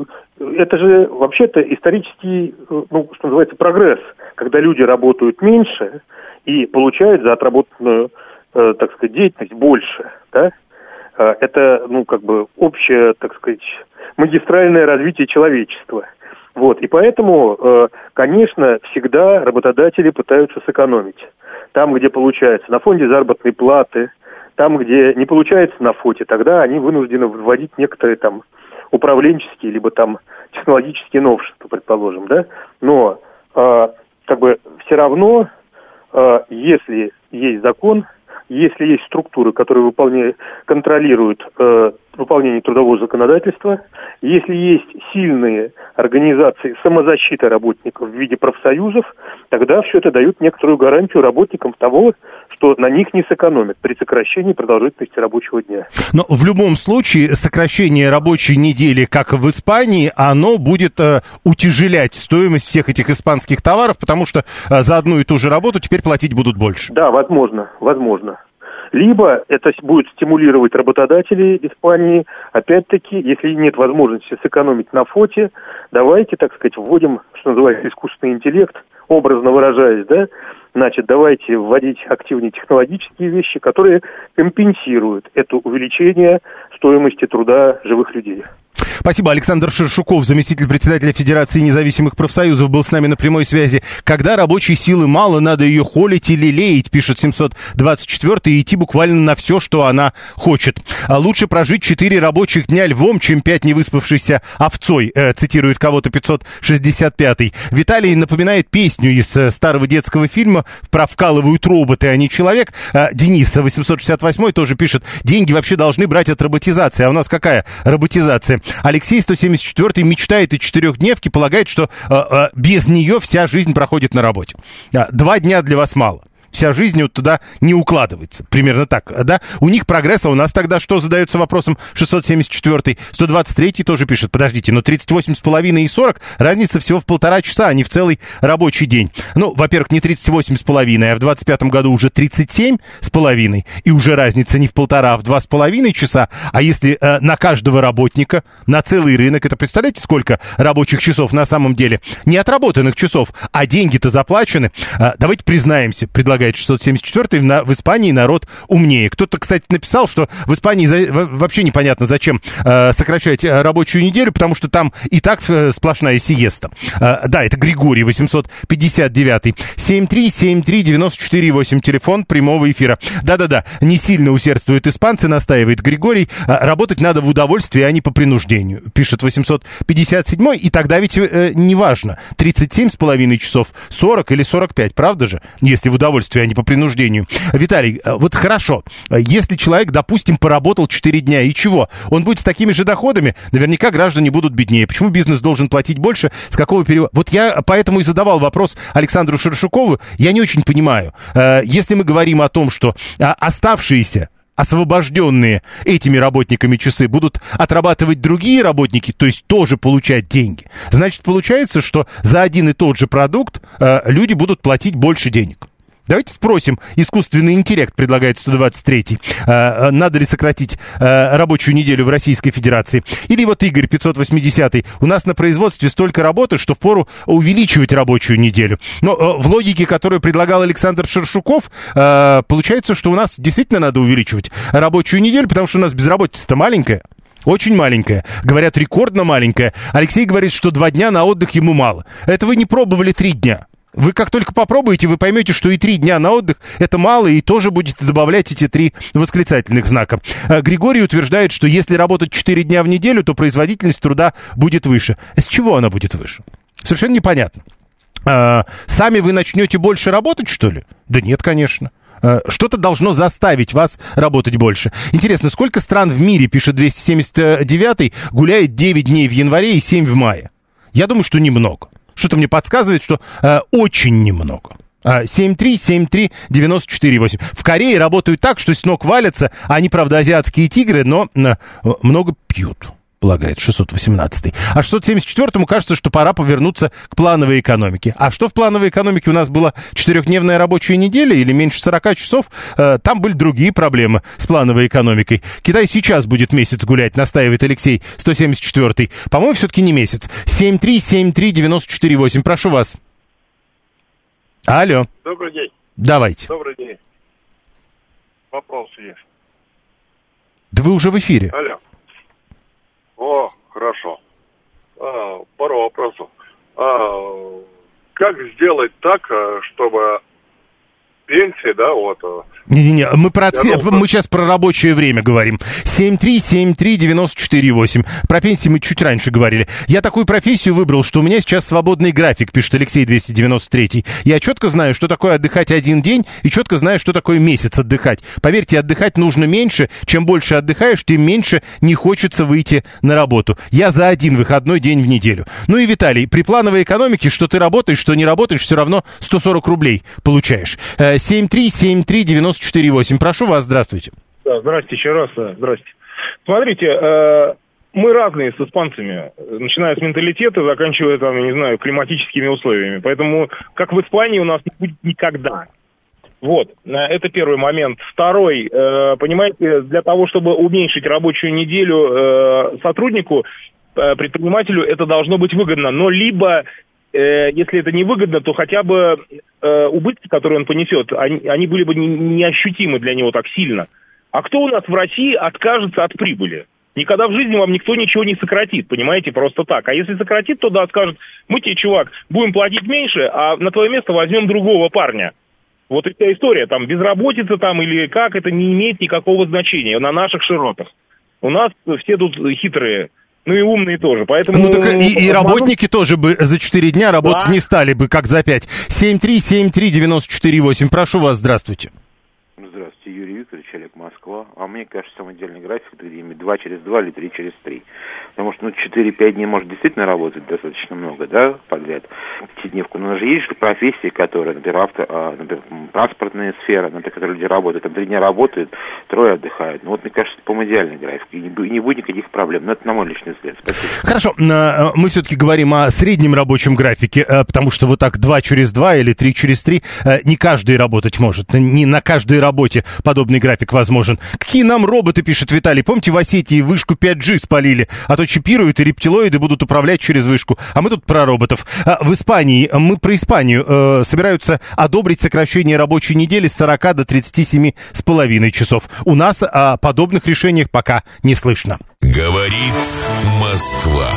это же вообще-то исторический, ну, что называется, прогресс, когда люди работают меньше и получают за отработанную, э, так сказать, деятельность больше, да? Э, это, ну, как бы общее, так сказать, магистральное развитие человечества. Вот. И поэтому, э, конечно, всегда работодатели пытаются сэкономить. Там, где получается на фонде заработной платы, там, где не получается на фоте, тогда они вынуждены вводить некоторые там управленческие, либо там технологические новшества, предположим, да. Но э, как бы все равно, э, если есть закон, если есть структуры, которые выполняют, контролируют э, выполнение трудового законодательства, если есть сильные организации самозащиты работников в виде профсоюзов, тогда все это дает некоторую гарантию работникам того, что на них не сэкономят при сокращении продолжительности рабочего дня. Но в любом случае сокращение рабочей недели, как в Испании, оно будет э, утяжелять стоимость всех этих испанских товаров, потому что э, за одну и ту же работу теперь платить будут больше. Да, возможно, возможно. Либо это будет стимулировать работодателей Испании, опять-таки, если нет возможности сэкономить на фоте, давайте, так сказать, вводим, что называется, искусственный интеллект, образно выражаясь, да, значит, давайте вводить активнее технологические вещи, которые компенсируют это увеличение стоимости труда живых людей. Спасибо. Александр Шершуков, заместитель председателя Федерации независимых профсоюзов, был с нами на прямой связи. Когда рабочей силы мало, надо ее холить или леять, пишет семьсот двадцать четвёртый, и идти буквально на все, что она хочет. А лучше прожить четыре рабочих дня львом, чем пять невыспавшейся овцой, э, цитирует кого-то пятьсот шестьдесят пятый. Виталий напоминает песню из э, старого детского фильма про «Вкалывают роботы, а не человек». Э, Денис, восемьсот шестьдесят восьмой, тоже пишет: деньги вообще должны брать от роботизации. А у нас какая роботизация? Алексей, сто семьдесят четвёртый, мечтает о четырехдневке, полагает, что э, э, без нее вся жизнь проходит на работе. А, два дня для вас мало. Вся жизнь вот туда не укладывается. Примерно так, да? У них прогресс, а у нас тогда что, задается вопросом шестьсот семьдесят четвёртый. сто двадцать третий тоже пишет: подождите, но тридцать восемь с половиной и сорок, разница всего в полтора часа, а не в целый рабочий день. Ну, во-первых, не тридцать восемь с половиной, а в двадцать пятом году уже тридцать семь с половиной, и уже разница не в полтора, а в два с половиной часа. А если э, на каждого работника, на целый рынок, это представляете, сколько рабочих часов на самом деле? Не отработанных часов, а деньги-то заплачены. Э, давайте признаемся, предлагает шестьсот семьдесят четвёртый, на, в Испании народ умнее. Кто-то, кстати, написал, что в Испании за, вообще непонятно, зачем э, сокращать рабочую неделю, потому что там и так э, сплошная сиеста. Э, да, это Григорий, восемьсот пятьдесят девятый. семь три семь три девяносто четыре восемь, телефон прямого эфира. Да-да-да, не сильно усердствуют испанцы, настаивает Григорий. Э, работать надо в удовольствии, а не по принуждению, пишет восемьсот пятьдесят седьмой. И тогда ведь э, не важно, тридцать семь с половиной часов, сорок или сорок пять, правда же? Если в удовольствии, а не по принуждению. Виталий, вот хорошо, если человек, допустим, поработал четыре дня, и чего? Он будет с такими же доходами? Наверняка граждане будут беднее. Почему бизнес должен платить больше? С какого периода? Вот я поэтому и задавал вопрос Александру Шершукову. Я не очень понимаю. Если мы говорим о том, что оставшиеся, освобожденные этими работниками часы будут отрабатывать другие работники, то есть тоже получать деньги, значит, получается, что за один и тот же продукт люди будут платить больше денег. Давайте спросим, искусственный интеллект, предлагает сто двадцать третий, э, надо ли сократить э, рабочую неделю в Российской Федерации. Или вот Игорь, пятьсот восьмидесятый, у нас на производстве столько работы, что впору увеличивать рабочую неделю. Но э, в логике, которую предлагал Александр Шершуков, э, получается, что у нас действительно надо увеличивать рабочую неделю, потому что у нас безработица-то маленькая. Очень маленькая. Говорят, рекордно маленькая. Алексей говорит, что два дня на отдых ему мало. Это вы не пробовали три дня. Вы как только попробуете, вы поймете, что и три дня на отдых – это мало, и тоже будете добавлять эти три восклицательных знака. Григорий утверждает, что если работать четыре дня в неделю, то производительность труда будет выше. С чего она будет выше? Совершенно непонятно. Сами вы начнете больше работать, что ли? Да нет, конечно. Что-то должно заставить вас работать больше. Интересно, сколько стран в мире, пишет двести семьдесят девятый, гуляет девять дней в январе и семь в мае? Я думаю, что немного. Что-то мне подсказывает, что э, очень немного. семь три семь три девяносто четыре восемь. В Корее работают так, что с ног валятся. Они, правда, азиатские тигры, но э, много пьют, полагает шестьсот восемнадцатый. А шестьсот семьдесят четвёртому кажется, что пора повернуться к плановой экономике. А что в плановой экономике у нас была четырехдневная рабочая неделя или меньше сорока часов? Э, там были другие проблемы с плановой экономикой. Китай сейчас будет месяц гулять, настаивает Алексей, сто семьдесят четвёртый. По-моему, все-таки не месяц. семь три семь три девяносто четыре восемь. Прошу вас. Алло. Добрый день. Давайте. Добрый день. Вопрос есть. Да вы уже в эфире. Алло. О, хорошо. А, пару вопросов. А, как сделать так, чтобы пенсии, да, вот... Не-не-не, мы, про ц... думал, мы сейчас про рабочее время говорим. семь три семь три девяносто четыре восемь. Про пенсии мы чуть раньше говорили. Я такую профессию выбрал, что у меня сейчас свободный график, пишет Алексей двести девяносто третий. Я четко знаю, что такое отдыхать один день, и четко знаю, что такое месяц отдыхать. Поверьте, отдыхать нужно меньше. Чем больше отдыхаешь, тем меньше не хочется выйти на работу. Я за один выходной день в неделю. Ну и, Виталий, при плановой экономике, что ты работаешь, что не работаешь, все равно сто сорок рублей получаешь. семь три семь три девяносто четыре восемь. Прошу вас, здравствуйте. Да, здрасте еще раз, здрасте. Смотрите, э, мы разные с испанцами, начиная с менталитета, заканчивая, там, я не знаю, климатическими условиями. Поэтому, как в Испании, у нас не будет никогда. Вот, это первый момент. Второй, э, понимаете, для того, чтобы уменьшить рабочую неделю э, сотруднику, э, предпринимателю, это должно быть выгодно. Но либо... если это невыгодно, то хотя бы э, убытки, которые он понесет, они, они были бы не, неощутимы для него так сильно. А кто у нас в России откажется от прибыли? Никогда в жизни вам никто ничего не сократит, понимаете, просто так. А если сократит, то да, скажет, мы тебе, чувак, будем платить меньше, а на твое место возьмем другого парня. Вот и вся история, там, безработица там или как, это не имеет никакого значения на наших широтах. У нас все тут хитрые, ну и умные тоже, поэтому... Ну так и, и работники тоже бы за четыре дня работать да. не стали бы, как за пять. семь три семь три девять четыре восемь, прошу вас, здравствуйте. Здравствуйте, Юрий Викторович, Олег, Москва. А мне кажется, самый идеальный график, где два через два или три через три. Потому что, ну, четыре-пять дней может действительно работать достаточно много, да, подряд, пятидневку. Но же есть же профессии, которые, например, авто, а, например, транспортная сфера, на которой люди работают, там три дня работают, трое отдыхают. Ну, вот, мне кажется, по-моему, идеальный график. И не, и не будет никаких проблем. Но это на мой личный взгляд. Спасибо. Хорошо, мы все-таки говорим о среднем рабочем графике, потому что вот так два через два или три через три не каждый работать может. Не на каждой работе подобный график возможен. Какие нам роботы, пишет Виталий. Помните, в Осетии вышку пять джи спалили, а то чипируют, и рептилоиды будут управлять через вышку. А мы тут про роботов. А в Испании, мы про Испанию, э, собираются одобрить сокращение рабочей недели с сорока до тридцати семи с половиной часов. У нас о подобных решениях пока не слышно. Говорит Москва.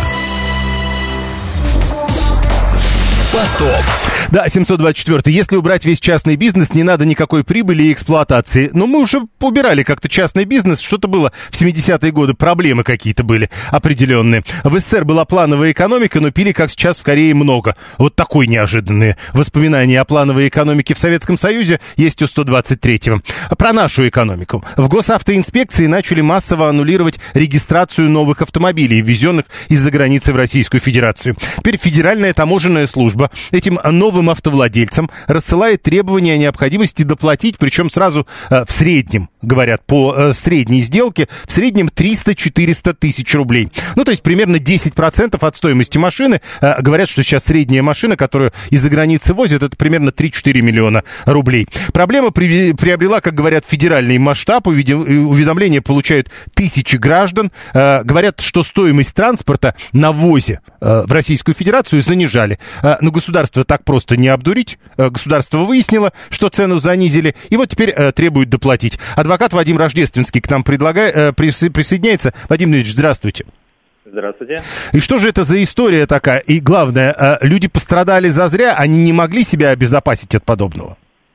Поток. Да, семьсот двадцать четыре. Если убрать весь частный бизнес, не надо никакой прибыли и эксплуатации. Но мы уже убирали как-то частный бизнес. Что-то было в семидесятые годы. Проблемы какие-то были определенные. В СССР была плановая экономика, но пили, как сейчас в Корее, много. Вот такое неожиданные воспоминания о плановой экономике в Советском Союзе есть у сто двадцать третьего. Про нашу экономику. В госавтоинспекции начали массово аннулировать регистрацию новых автомобилей, ввезенных из-за границы в Российскую Федерацию. Теперь Федеральная таможенная служба этим новым автовладельцам рассылает требования о необходимости доплатить, причем сразу э, в среднем, говорят, по э, средней сделке, в среднем триста-четыреста тысяч рублей. Ну, то есть примерно десять процентов от стоимости машины. Э, говорят, что сейчас средняя машина, которую из-за границы возят, это примерно три-четыре миллиона рублей. Проблема при, приобрела, как говорят, федеральный масштаб. Уведомления получают тысячи граждан. Э, говорят, что стоимость транспорта на ввозе э, в Российскую Федерацию занижали. Э, но государство так просто не обдурить. Государство выяснило, что цену занизили, и вот теперь э, требует доплатить. Адвокат Вадим Рождественский к нам предлагает, э, присо- присоединяется. Вадим Ильич, здравствуйте. Здравствуйте. И что же это за история такая? И главное, э, люди пострадали зазря, они не могли себя обезопасить от подобного?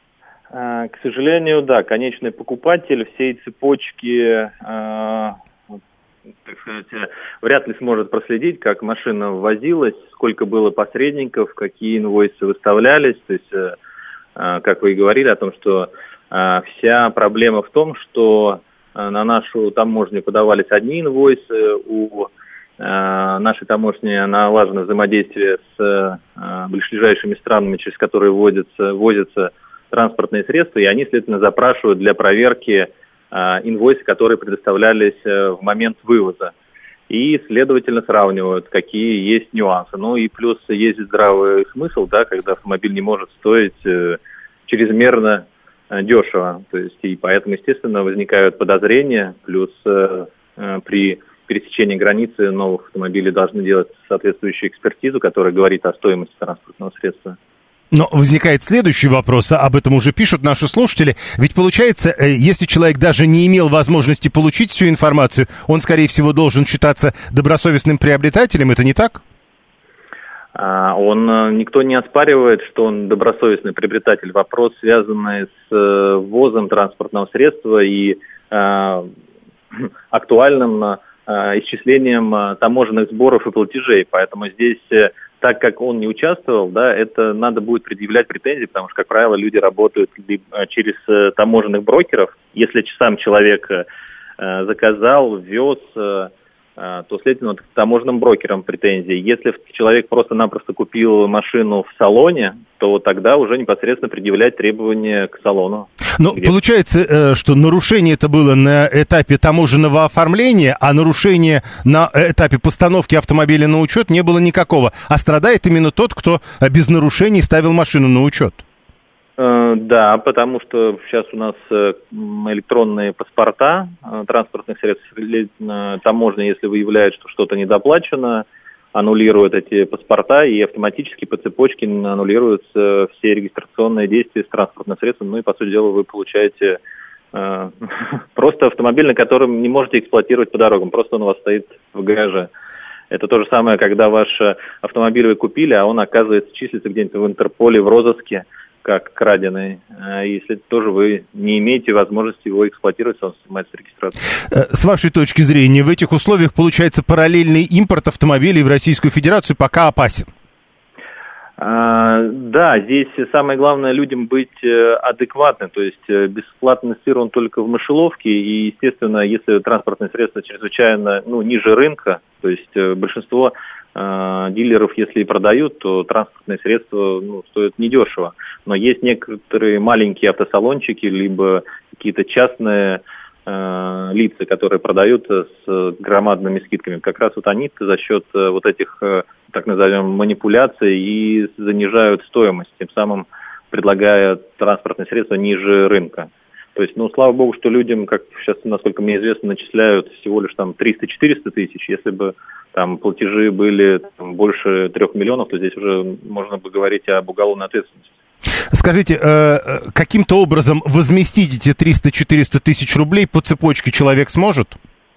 А, к сожалению, да, конечный покупатель всей цепочки... Э, так сказать, вряд ли сможет проследить, как машина ввозилась, сколько было посредников, какие инвойсы выставлялись. То есть, э, э, как вы и говорили о том, что э, вся проблема в том, что э, на нашу таможню подавались одни инвойсы, у э, нашей таможни налажено взаимодействие с э, ближайшими странами, через которые вводятся, возятся транспортные средства, и они, следовательно, запрашивают для проверки инвойсы, которые предоставлялись в момент вывоза. И, следовательно, сравнивают, какие есть нюансы. Ну и плюс есть здравый смысл, да, когда автомобиль не может стоить э, чрезмерно э, дешево. То есть, и поэтому, естественно, возникают подозрения. Плюс э, э, при пересечении границы новых автомобилей должны делать соответствующую экспертизу, которая говорит о стоимости транспортного средства. Но возникает следующий вопрос, об этом уже пишут наши слушатели. Ведь получается, если человек даже не имел возможности получить всю информацию, он, скорее всего, должен считаться добросовестным приобретателем, это не так? Он, никто не оспаривает, что он добросовестный приобретатель. Вопрос, связанный с ввозом транспортного средства и э, актуальным э, исчислением таможенных сборов и платежей. Поэтому здесь... Так как он не участвовал, да, это надо будет предъявлять претензии, потому что, как правило, люди работают через э, таможенных брокеров. Если сам человек э, заказал, ввез, э, э, то, следовательно, к таможенным брокерам претензии. Если человек просто-напросто купил машину в салоне, то тогда уже непосредственно предъявлять требования к салону. Но где... получается, что нарушение это было на этапе таможенного оформления, а нарушение на этапе постановки автомобиля на учет не было никакого. А страдает именно тот, кто без нарушений ставил машину на учет. Да, потому что сейчас у нас электронные паспорта транспортных средств, таможня, если выявляет, что что-то недоплачено, аннулируют эти паспорта, и автоматически по цепочке аннулируются все регистрационные действия с транспортным средством. Ну и, по сути дела, вы получаете э, просто автомобиль, на котором не можете эксплуатировать по дорогам, просто он у вас стоит в гараже. Это то же самое, когда ваш автомобиль вы купили, а он, оказывается, числится где-нибудь в Интерполе, в розыске, как краденый. Если тоже вы не имеете возможности его эксплуатировать, он снимается с регистрации. С вашей точки зрения, в этих условиях, получается, параллельный импорт автомобилей в Российскую Федерацию пока опасен? А, да, здесь самое главное людям быть адекватным, то есть бесплатный сыр он только в мышеловке, и, естественно, если транспортное средство чрезвычайно, ну, ниже рынка, то есть большинство э, дилеров, если и продают, то транспортные средства, ну, стоят недешево, но есть некоторые маленькие автосалончики, либо какие-то частные э, лица, которые продают с громадными скидками, как раз вот они за счет э, вот этих э, так назовем, манипуляций и занижают стоимость, тем самым предлагая транспортные средства ниже рынка. То есть, ну, слава богу, что людям, как сейчас, насколько мне известно, начисляют всего лишь там триста-четыреста тысяч. Если бы там платежи были там, больше трех миллионов, то здесь уже можно бы говорить об уголовной ответственности. Скажите, э, каким-то образом возместить эти триста-четыреста тысяч рублей по цепочке человек сможет?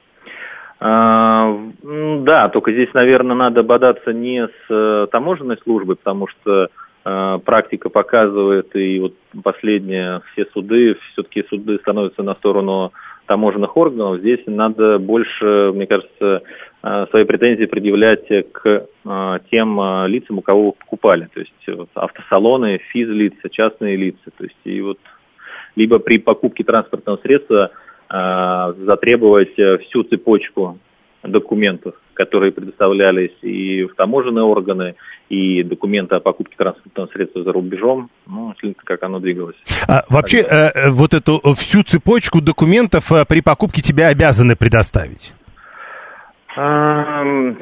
А, да, только здесь, наверное, надо бодаться не с э, таможенной службой, потому что э, практика показывает, и вот последние все суды, все-таки суды становятся на сторону таможенных органов. Здесь надо больше, мне кажется, э, свои претензии предъявлять к э, тем э, лицам, у кого вы покупали. То есть вот, автосалоны, физлица, частные лица. То есть и вот либо при покупке транспортного средства затребовать всю цепочку документов, которые предоставлялись и в таможенные органы, и документы о покупке транспортного средства за рубежом, ну, как оно двигалось. А, вообще, э, вот эту всю цепочку документов э, при покупке тебе обязаны предоставить? Я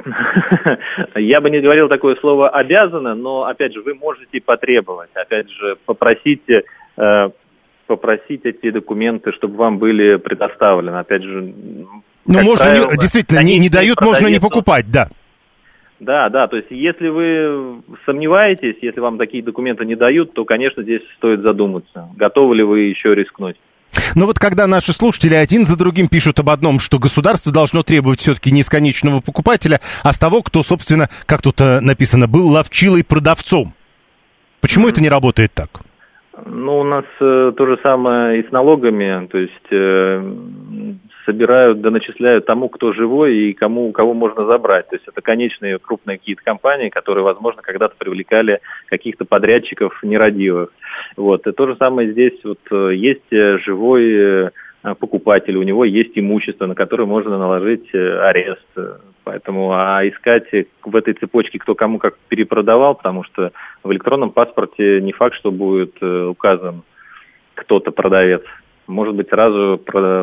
бы не говорил такое слово «обязаны», но, опять же, вы можете потребовать, опять же, попросить... попросить эти документы, чтобы вам были предоставлены. Опять же, ну, можно правило, не, действительно, не, не дают, можно не покупать, да. Да, да, то есть если вы сомневаетесь, если вам такие документы не дают, то, конечно, здесь стоит задуматься, готовы ли вы еще рискнуть. Но вот когда наши слушатели один за другим пишут об одном, что государство должно требовать все-таки не с конечного покупателя, а с того, кто, собственно, как тут написано, был ловчилой-продавцом. Почему mm-hmm. это не работает так? Ну, у нас э, то же самое и с налогами, то есть э, собирают, да начисляют тому, кто живой и кому, кого можно забрать. То есть это конечные крупные какие-то компании, которые, возможно, когда-то привлекали каких-то подрядчиков нерадивых. Вот. И то же самое здесь. Вот есть живой покупатель, у него есть имущество, на которое можно наложить арест. Поэтому, а искать в этой цепочке, кто кому как перепродавал, потому что в электронном паспорте не факт, что будет указан кто-то продавец. Может быть, сразу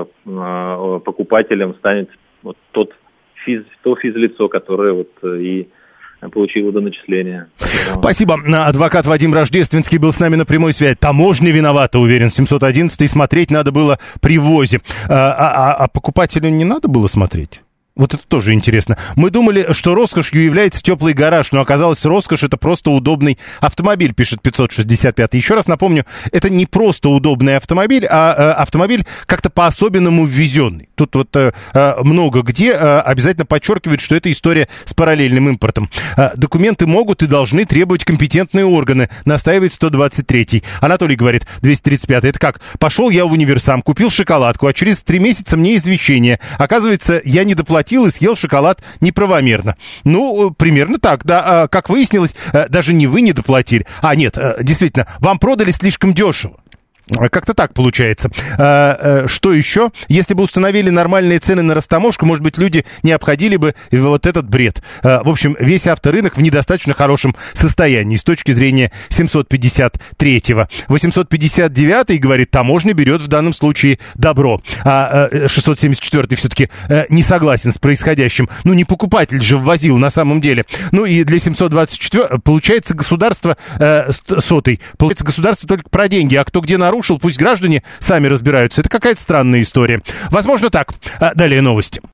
покупателем станет вот тот физ, то физлицо, которое вот и получило до начисления. Спасибо. Адвокат Вадим Рождественский был с нами на прямой связи. Таможня виновата, уверен, семьсот одиннадцатый. Смотреть надо было при ввозе. А, а, а покупателю не надо было смотреть? Вот это тоже интересно. Мы думали, что роскошью является теплый гараж, но оказалось, роскошь — это просто удобный автомобиль, пишет пятьсот шестьдесят пятый. Еще раз напомню, это не просто удобный автомобиль, а э, автомобиль как-то по-особенному ввезенный. Тут вот э, много где э, обязательно подчеркивают, что это история с параллельным импортом. Э, документы могут и должны требовать компетентные органы, настаивает сто двадцать третий. Анатолий говорит, двести тридцать пятый. Это как? Пошел я в универсам, купил шоколадку, а через три месяца мне извещение. Оказывается, я не доплатил и съел шоколад неправомерно. Ну, примерно так, да. Как выяснилось, даже не вы не доплатили. А, нет, действительно, вам продали слишком дешево. Как-то так получается. А, что еще? Если бы установили нормальные цены на растаможку, может быть, люди не обходили бы вот этот бред. А, в общем, весь авторынок в недостаточно хорошем состоянии с точки зрения семьсот пятьдесят третьего. восемьсот пятьдесят девятый говорит, таможня берет в данном случае добро. А шестьсот семьдесят четвёртый все-таки не согласен с происходящим. Ну, не покупатель же ввозил на самом деле. Ну, и для семьсот двадцать четвёртого получается государство э, сотый. Получается государство только про деньги, а кто где нарушил, пусть граждане сами разбираются. Это какая-то странная история. Возможно, так. Далее новости.